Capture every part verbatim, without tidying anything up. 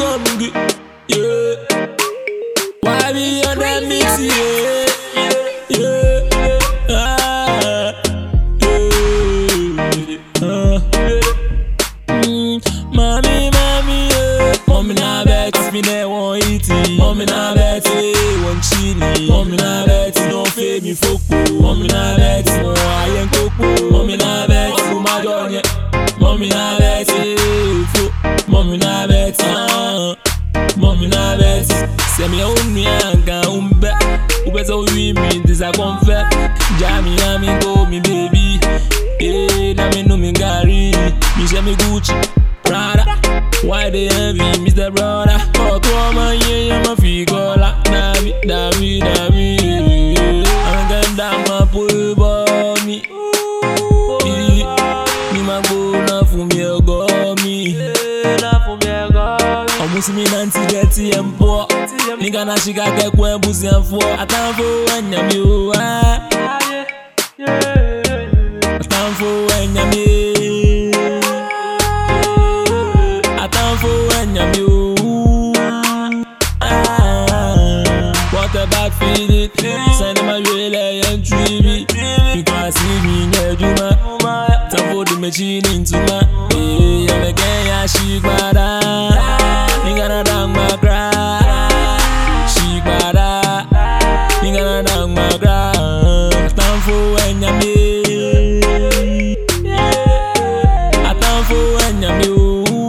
I'm good, yeah. Why be on that mix, yeah, yeah, ah, yeah, uh. mm, Mommy, mommy, yeah. Mommy na bet, me ne won't eat it. Mommy na bet, won't chili. Mommy na bet, no fame me foco. Mommy na bet, no I ain't coco. Mommy na bet, who my dog yet. Mommy na bet, fo. Mommy na bet, ah. Mommy na bet, send me on me and can umbe. Ube so we me this I confess. Jammy and me go me baby. Eh, na me no me gari. Me share me Gucci, Prada. Why they envy Mister Brother? Oh, come on, yeah, I'm a figure like Davi, Davi, Davi. I'm gonna down my pool me. Me my go na for me go me. Almost me nanti get him poor. Nigga na she got get when pussy and for. I can't for when I'm you. I can't for when I'm you. What about feeling? Send my relay and dreamy. You can't see me near you, man. Time for the machine into my. Hey, I'm a gay, she bada. You gotta down my grass. She bada. You gotta down my grass. Time for when I'm here. I time for when I'm you.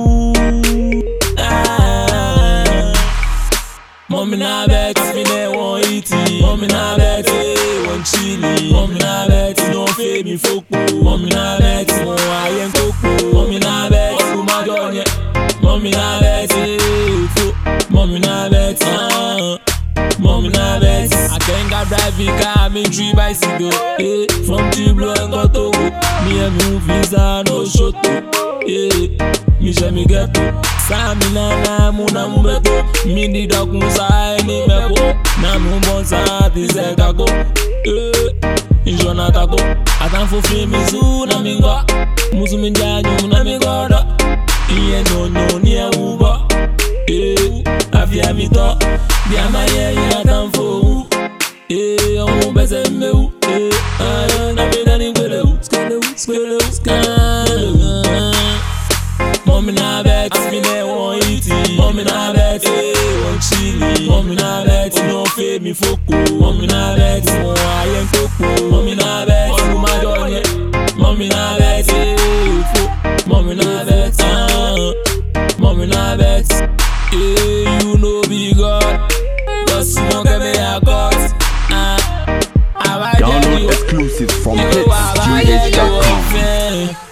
Mommy na bet, me ne won't eat it. Mommy na bet, won't chili. Mommy na bet, no fame me foco. Mommy na bet, no I ain't coco. Mommy na bet, who my dog yet. Mommy na bet, fo. Mommy na bet, ah. Mommy na bet. I can't get driving car, I'm in three bicycle. Hey, from Tiblo and got to go. Me and movies are no shot. Hey, me share me get to. Samina na muna mbeto. Me di dog musa ni meko. Na mumbonsa tize kako. Eh, injona tako. Atan fo film izu na mingo. Musu minjanyu na mingodo. Iye no no ni e ubo. Eh, afia mito. Dia maye ya atan fo. Eh, on bese meu. Eh, ah, na vida ni gwele u. Skele u, skele u, skele u. Mommy na bet, me ne won't eat it. Mommy na bet, won't chili. Mommy na bet, no fame me foco. Mommy na bet, no I ain't coco. Mommy na bet, who my dog yet. Mommy na bet, fo. Mommy na bet, ah. Mommy na bet, yeah, you know be God. Just no give me a God. Ah, Download exclusive from hits G H dot com.